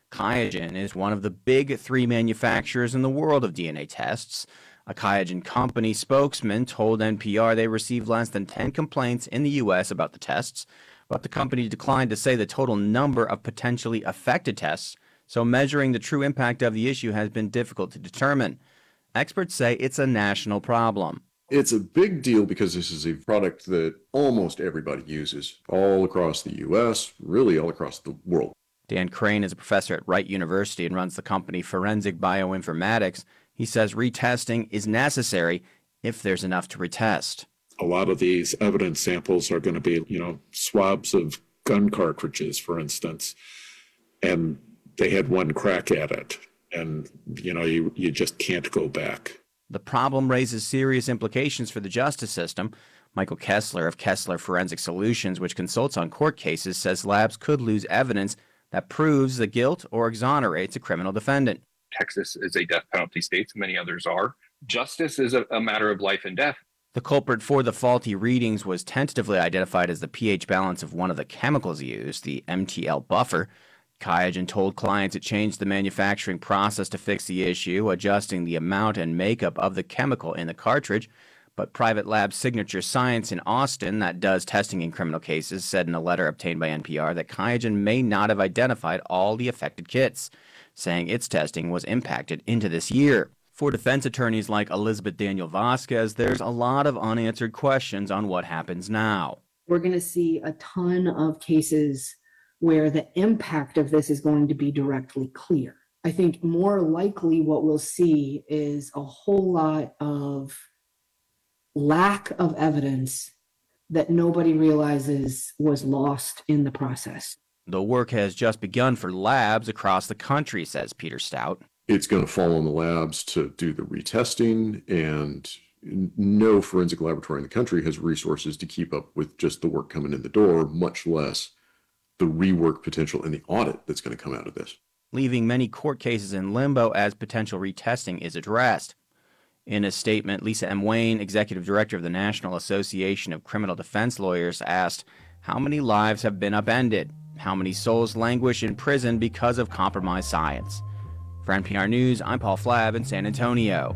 QIAGEN is one of the big three manufacturers in the world of DNA tests. A QIAGEN company spokesman told NPR they received less than 10 complaints in the U.S. about the tests, but the company declined to say the total number of potentially affected tests, so measuring the true impact of the issue has been difficult to determine. Experts say it's a national problem. It's a big deal because this is a product that almost everybody uses all across the U.S., really all across the world. Dan Crane is a professor at Wright University and runs the company Forensic Bioinformatics. He says retesting is necessary if there's enough to retest. A lot of these evidence samples are going to be, swabs of gun cartridges, for instance, and they had one crack at it, and, you just can't go back. The problem raises serious implications for the justice system. Michael Kessler of Kessler Forensic Solutions, which consults on court cases, says labs could lose evidence that proves the guilt or exonerates a criminal defendant. Texas is a death penalty state, many others are. Justice is a matter of life and death. The culprit for the faulty readings was tentatively identified as the pH balance of one of the chemicals used, the MTL buffer. QIAGEN told clients it changed the manufacturing process to fix the issue, adjusting the amount and makeup of the chemical in the cartridge. But private lab Signature Science in Austin, that does testing in criminal cases, said in a letter obtained by NPR that QIAGEN may not have identified all the affected kits, saying its testing was impacted into this year. For defense attorneys like Elizabeth Daniel Vasquez, there's a lot of unanswered questions on what happens now. We're going to see a ton of cases where the impact of this is going to be directly clear. I think more likely what we'll see is a whole lot of lack of evidence that nobody realizes was lost in the process. The work has just begun for labs across the country, says Peter Stout. It's going to fall on the labs to do the retesting, and no forensic laboratory in the country has resources to keep up with just the work coming in the door, much less the rework potential and the audit that's going to come out of this. Leaving many court cases in limbo as potential retesting is addressed. In a statement, Lisa M. Wayne, executive director of the National Association of Criminal Defense Lawyers, asked, how many lives have been upended? How many souls languish in prison because of compromised science? For NPR News, I'm Paul Flab in San Antonio.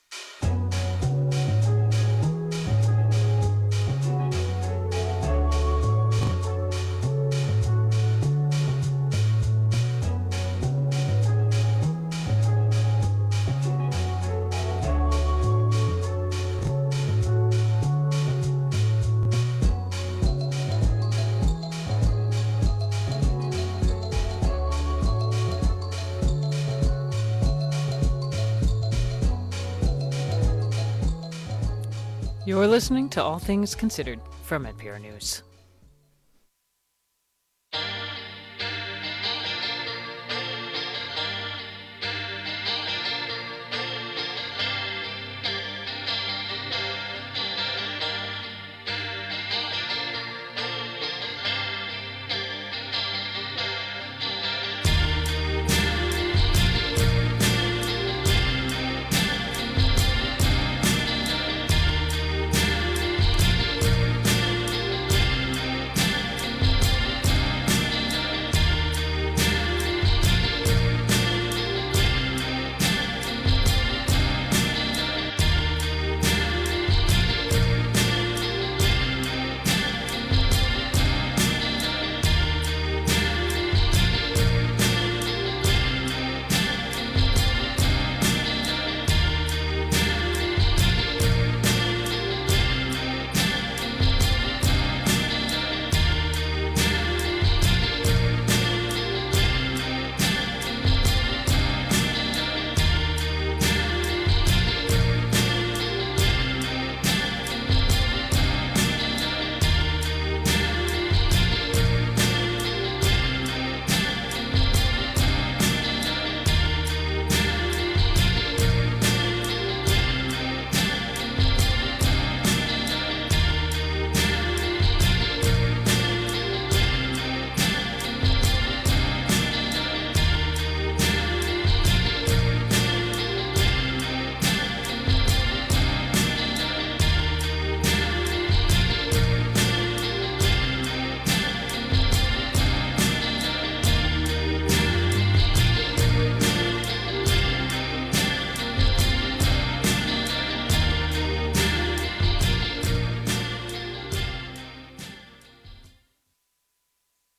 You're listening to All Things Considered from NPR News.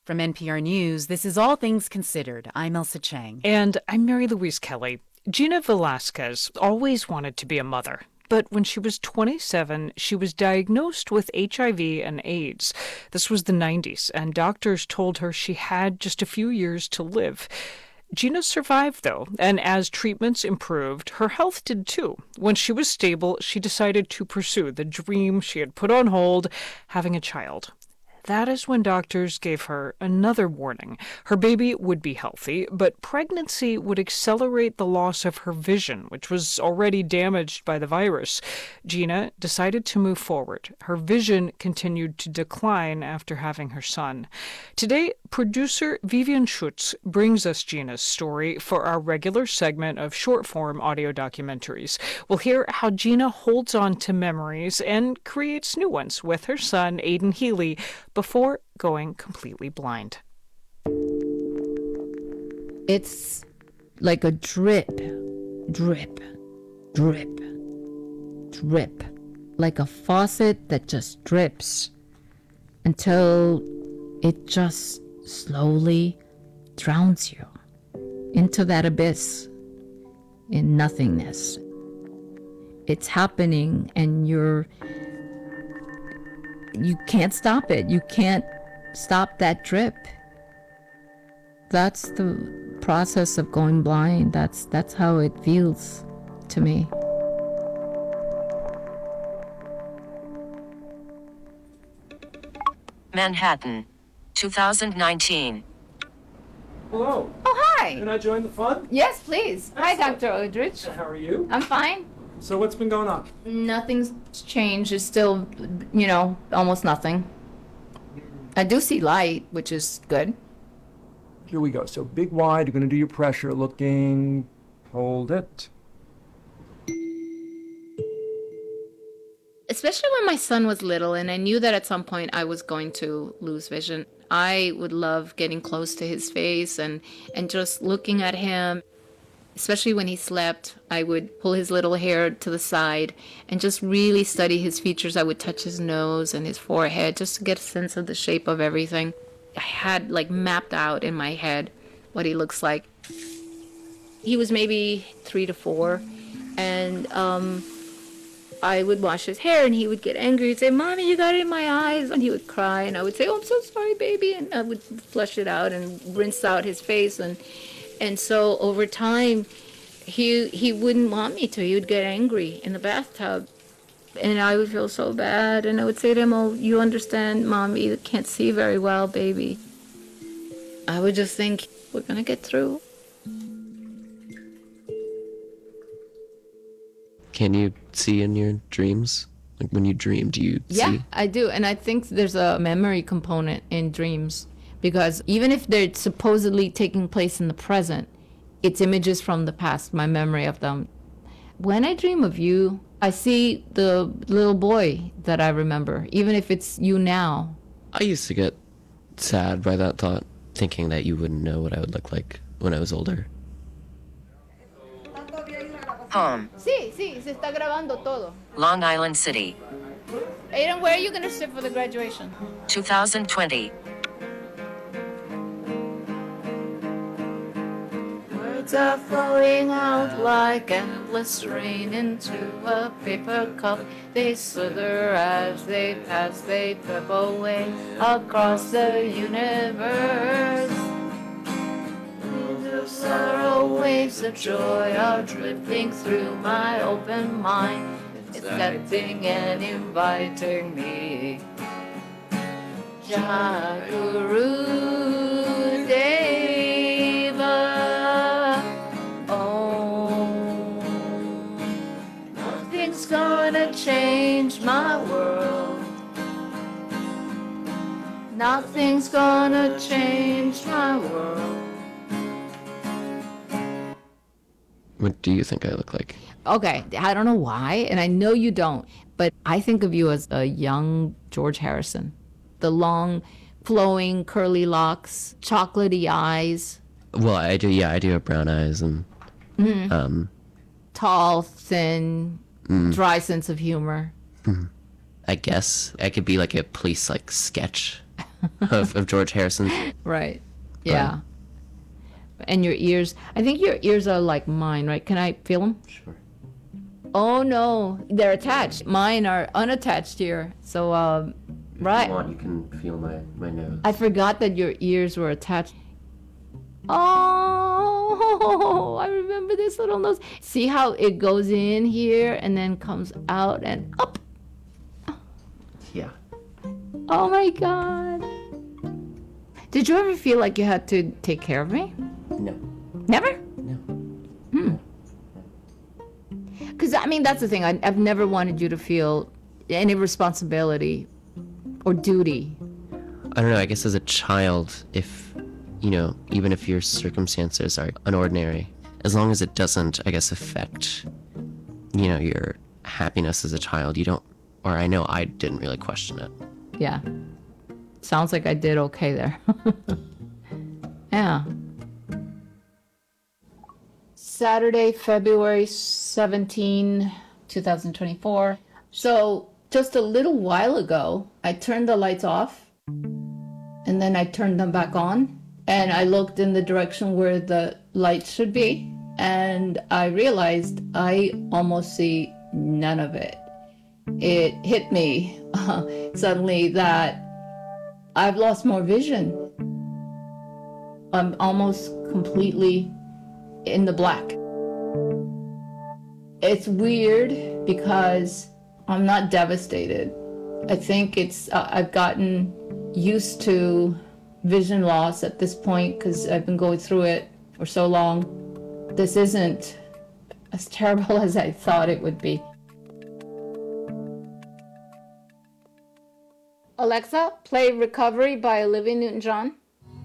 From NPR News, this is All Things Considered. I'm Elsa Chang. And I'm Mary Louise Kelly. Gina Velasquez always wanted to be a mother. But when she was 27, she was diagnosed with HIV and AIDS. This was the 90s, and doctors told her she had just a few years to live. Gina survived, though, and as treatments improved, her health did too. When she was stable, she decided to pursue the dream she had put on hold, having a child. That is when doctors gave her another warning. Her baby would be healthy, but pregnancy would accelerate the loss of her vision, which was already damaged by the virus. Gina decided to move forward. Her vision continued to decline after having her son. Today, producer Vivian Schutz brings us Gina's story for our regular segment of short-form audio documentaries. We'll hear how Gina holds on to memories and creates new ones with her son, Aiden Healy, before going completely blind. It's like a drip, drip, drip, drip. Like a faucet that just drips until it just slowly drowns you into that abyss in nothingness. It's happening and you can't stop it. You can't stop that drip. That's the process of going blind. That's how it feels to me. Manhattan, 2019. Hello. Oh, hi. Can I join the fun? Yes, please. Hi, Dr. Odrich. How are you? I'm fine. So what's been going on? Nothing's changed. It's still, almost nothing. I do see light, which is good. Here we go. So big wide, you're going to do your pressure looking. Hold it. Especially when my son was little and I knew that at some point I was going to lose vision. I would love getting close to his face and just looking at him. Especially when he slept, I would pull his little hair to the side and just really study his features. I would touch his nose and his forehead just to get a sense of the shape of everything. I had mapped out in my head what he looks like. He was maybe 3 to 4, and I would wash his hair and he would get angry. He'd say, "Mommy, you got it in my eyes." And he would cry and I would say, "Oh, I'm so sorry, baby." And I would flush it out and rinse out his face. And so over time, he wouldn't want me to. He would get angry in the bathtub. And I would feel so bad. And I would say to him, "Oh, you understand, Mom, you can't see very well, baby." I would just think, we're going to get through. Can you see in your dreams? Like when you dream, do you see? Yeah, I do. And I think there's a memory component in dreams. Because even if they're supposedly taking place in the present, it's images from the past, my memory of them. When I dream of you, I see the little boy that I remember, even if it's you now. I used to get sad by that thought, thinking that you wouldn't know what I would look like when I was older. Home, Sí, se está grabando todo. Long Island City, Aiden, where are you going to sit for the graduation? 2020. Words are flowing out like endless rain into a paper cup. They slither as they pass, they drip away across the universe. Waves of sorrow, waves of joy are drifting through my open mind, accepting and inviting me. Jaguru Deva. Oh, nothing's gonna change my world. Nothing's gonna change my world. What do you think I look like? Okay, I don't know why, and I know you don't, but I think of you as a young George Harrison. The long, flowing, curly locks, chocolatey eyes. Well, I do have brown eyes and, Tall, thin, dry sense of humor. I guess I could be like a police sketch. of George Harrison's. Right. Yeah. And your ears, I think your ears are like mine, right? Can I feel them? Sure. Oh no, they're attached. Mine are unattached here. So, right. If you want, you can feel my nose. I forgot that your ears were attached. Oh, I remember this little nose. See how it goes in here and then comes out and up? Yeah. Oh my God. Did you ever feel like you had to take care of me? No. Never? No. Because, I mean, that's the thing. I've never wanted you to feel any responsibility or duty. I don't know, I guess as a child, if, even if your circumstances are unordinary, as long as it doesn't, I guess, affect, your happiness as a child, you don't, or I know I didn't really question it. Yeah. Sounds like I did okay there. Yeah. Saturday, February 17, 2024. So just a little while ago, I turned the lights off and then I turned them back on and I looked in the direction where the lights should be and I realized I almost see none of it. It hit me suddenly that I've lost more vision. I'm almost completely in the black. It's weird because I'm not devastated. I think it's, I've gotten used to vision loss at this point because I've been going through it for so long. This isn't as terrible as I thought it would be. Alexa, play Recovery by Olivia Newton-John.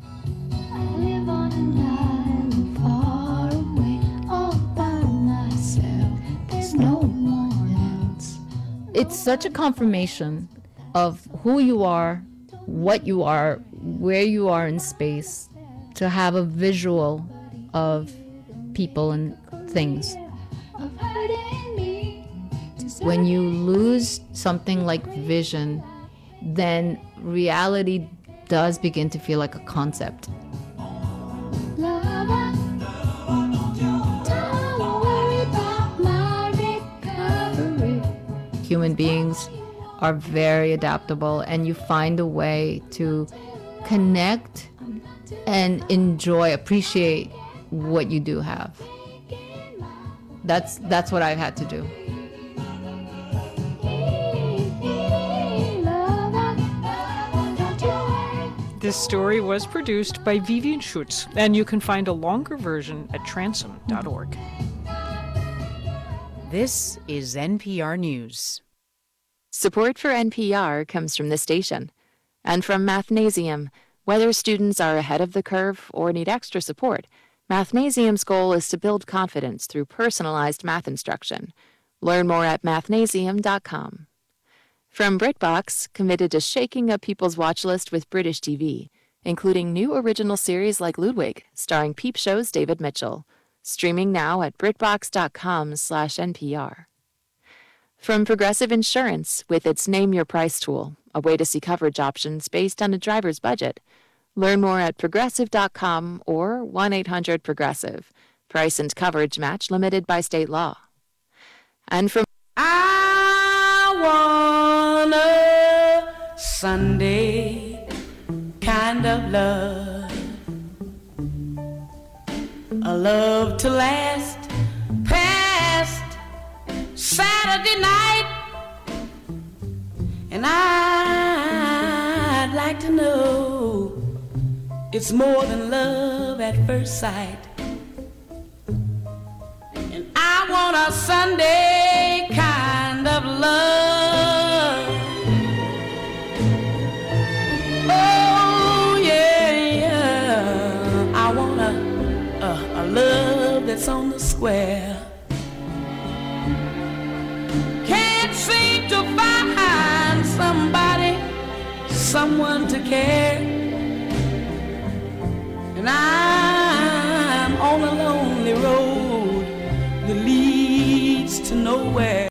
It's such a confirmation of who you are, what you are, where you are in space, to have a visual of people and things. When you lose something like vision, then reality does begin to feel like a concept. Human beings are very adaptable, and you find a way to connect and enjoy, appreciate what you do have. That's what I've had to do. This story was produced by Vivian Schutz, and you can find a longer version at transom.org. This is NPR News. Support for NPR comes from this station and from Mathnasium. Whether students are ahead of the curve or need extra support, Mathnasium's goal is to build confidence through personalized math instruction. Learn more at mathnasium.com. From BritBox, committed to shaking up people's watch list with British TV, including new original series like Ludwig, starring Peep Show's David Mitchell. Streaming now at BritBox.com/NPR. From Progressive Insurance, with its Name Your Price tool, a way to see coverage options based on a driver's budget. Learn more at Progressive.com or 1-800-PROGRESSIVE. Price and coverage match limited by state law. And from I want a Sunday kind of love. A love to last past Saturday night. And I'd like to know it's more than love at first sight. And I want a Sunday kind of love. Oh yeah, yeah. I want a love that's on the square. Can't seem to find somebody, someone to care. And I'm on a lonely road that leads to nowhere.